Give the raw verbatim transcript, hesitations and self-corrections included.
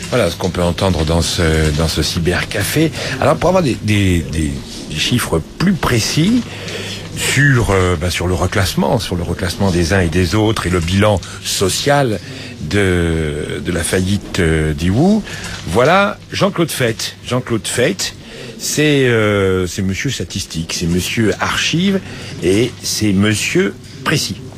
Voilà ce qu'on peut entendre dans ce, dans ce cybercafé. Alors pour avoir des, des, des, des chiffres plus précis sur, euh, bah, sur le reclassement, sur le reclassement des uns et des autres et le bilan social de, de la faillite euh, d'Iwoo, voilà Jean-Claude Feit. Jean-Claude Feit, c'est euh, c'est monsieur statistique, c'est monsieur archive et c'est monsieur précis.